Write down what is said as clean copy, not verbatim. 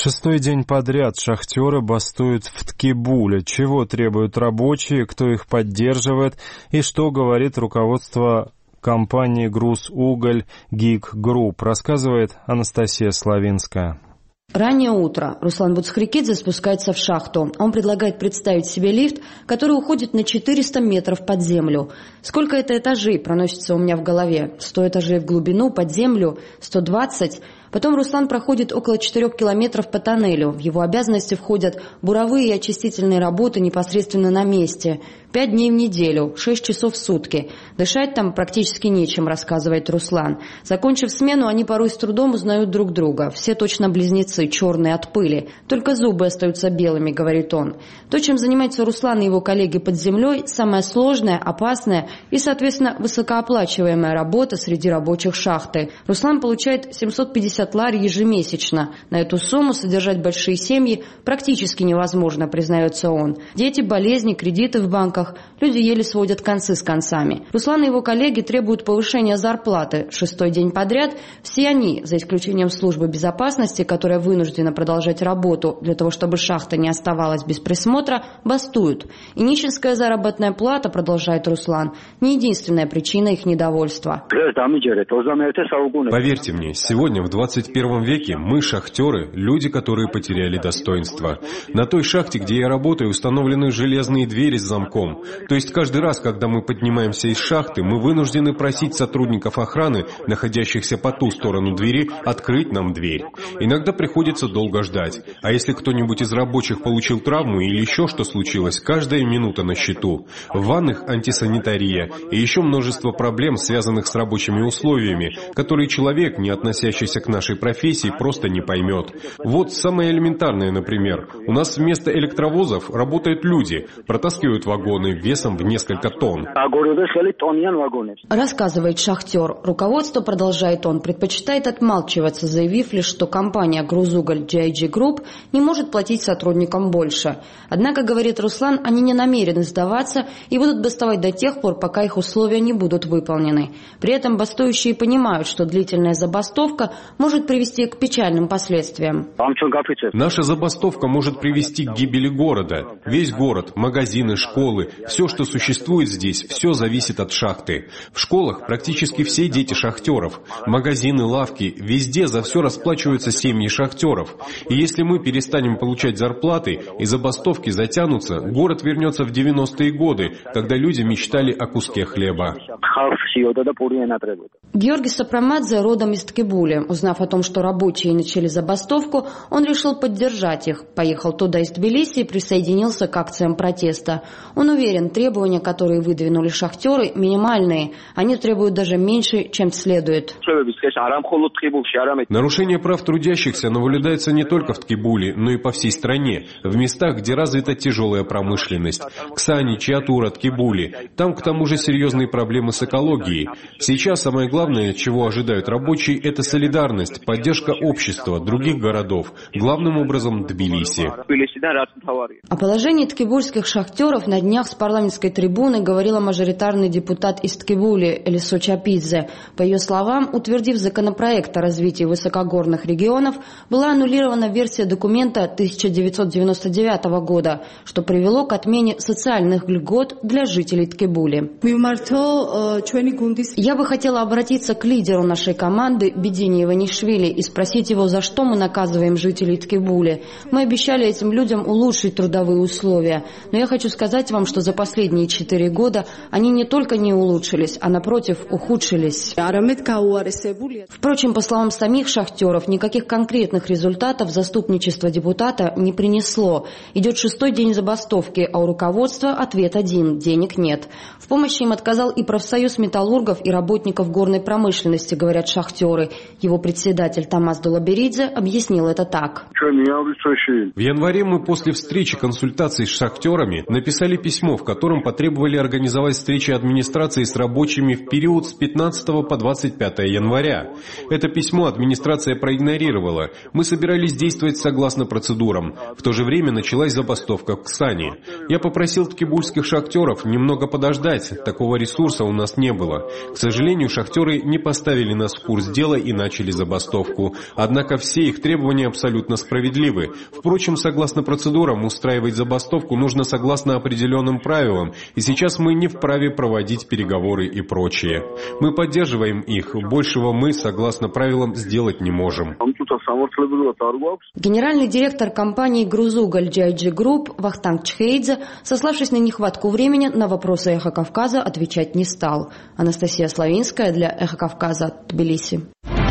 Шестой день подряд шахтеры бастуют в Ткибуле. Чего требуют рабочие, кто их поддерживает и что говорит руководство компании «Грузуголь» ГИК Групп, рассказывает Анастасия Славинская. Раннее утро. Руслан Буцхрикидзе спускается в шахту. Он предлагает представить себе лифт, который уходит на 400 метров под землю. Сколько это этажей, проносится у меня в голове. 100 этажей в глубину, под землю, 120. Потом Руслан проходит около 4 километров по тоннелю. В его обязанности входят буровые и очистительные работы непосредственно на месте. 5 дней в неделю, 6 часов в сутки. Дышать там практически нечем, рассказывает Руслан. Закончив смену, они порой с трудом узнают друг друга. Все точно близнецы, черные от пыли. Только зубы остаются белыми, говорит он. То, чем занимаются Руслан и его коллеги под землей, самая сложная, опасная и, соответственно, высокооплачиваемая работа среди рабочих шахты. Руслан получает 750 лар ежемесячно. На эту сумму содержать большие семьи практически невозможно, признается он. Дети, болезни, кредиты в банках. Люди еле сводят концы с концами. Руслан и его коллеги требуют повышения зарплаты. Шестой день подряд все они, за исключением службы безопасности, которая вынуждена продолжать работу для того, чтобы шахта не оставалась без присмотра, бастуют. И нищенская заработная плата, продолжает Руслан, не единственная причина их недовольства. Поверьте мне, сегодня в 21 веке мы, шахтеры, люди, которые потеряли достоинство. На той шахте, где я работаю, установлены железные двери с замком. То есть каждый раз, когда мы поднимаемся из шахты, мы вынуждены просить сотрудников охраны, находящихся по ту сторону двери, открыть нам дверь. Иногда приходится долго ждать. А если кто-нибудь из рабочих получил травму или еще что случилось, каждая минута на счету. В ваннах антисанитария и еще множество проблем, связанных с рабочими условиями, которые человек, не относящийся к нашей профессии, просто не поймет. Вот самое элементарное, например. У нас вместо электровозов работают люди, протаскивают вагоны весом в несколько тонн. Рассказывает шахтер. Руководство, продолжает он, предпочитает отмалчиваться, заявив лишь, что компания «Грузуголь» GIG Group не может платить сотрудникам больше. Однако, говорит Руслан, они не намерены сдаваться и будут бастовать до тех пор, пока их условия не будут выполнены. При этом бастующие понимают, что длительная забастовка может привести к печальным последствиям. Наша забастовка может привести к гибели города. Весь город, магазины, школы, все, что существует здесь, все зависит от шахты. В школах практически все дети шахтеров. Магазины, лавки, везде за все расплачиваются семьи шахтеров. И если мы перестанем получать зарплаты и забастовки затянутся, город вернется в 90-е годы, когда люди мечтали о куске хлеба. Георгий Сапрамадзе родом из Ткибули. Узнав о том, что рабочие начали забастовку, он решил поддержать их. Поехал туда из Тбилиси и присоединился к акциям протеста. Он уверен, требования, которые выдвинули шахтеры, минимальные. Они требуют даже меньше, чем следует. Нарушение прав трудящихся наблюдается не только в Ткибуле, но и по всей стране, в местах, где развита тяжелая промышленность. Ксани, Чиатура, Ткибули. Там, к тому же, серьезные проблемы с экологией. Сейчас самое главное, чего ожидают рабочие, это солидарность, поддержка общества, других городов, главным образом Тбилиси. О положении ткибульских шахтеров на днях с парламентской трибуны говорила мажоритарный депутат из Ткибули Элисо Чапидзе. По ее словам, утвердив законопроект о развитии высокогорных регионов, была аннулирована версия документа 1999 года, что привело к отмене социальных льгот для жителей Ткибули. Я бы хотела обратиться к лидеру нашей команды Бедини Иванишвили и спросить его, за что мы наказываем жителей Ткибули. Мы обещали этим людям улучшить трудовые условия, но я хочу сказать вам, что за последние 4 года они не только не улучшились, а напротив ухудшились. Впрочем, по словам самих шахтеров, никаких конкретных результатов заступничество депутата не принесло. Идет 6-й день забастовки, а у руководства ответ один – денег нет. В помощи им отказал и профсоюз металлургов и работников горной промышленности, говорят шахтеры. Его председатель Томас Долаберидзе объяснил это так. В январе мы после встречи консультаций с шахтерами написали письмо письмо, в котором потребовали организовать встречи администрации с рабочими в период с 15 по 25 января. Это письмо администрация проигнорировала. Мы собирались действовать согласно процедурам. В то же время началась забастовка в Ксани. Я попросил ткибульских шахтеров немного подождать, такого ресурса у нас не было. К сожалению, шахтеры не поставили нас в курс дела и начали забастовку. Однако все их требования абсолютно справедливы. Впрочем, согласно процедурам, устраивать забастовку нужно согласно определенным правилам, и сейчас мы не вправе проводить переговоры и прочее. Мы поддерживаем их, большего мы, согласно правилам, сделать не можем. Генеральный директор компании «Грузуголь» GIG Group Вахтанг Чхейдзе, сославшись на нехватку времени, на вопросы «Эхо Кавказа» отвечать не стал. Анастасия Славинская для «Эхо Кавказа», Тбилиси.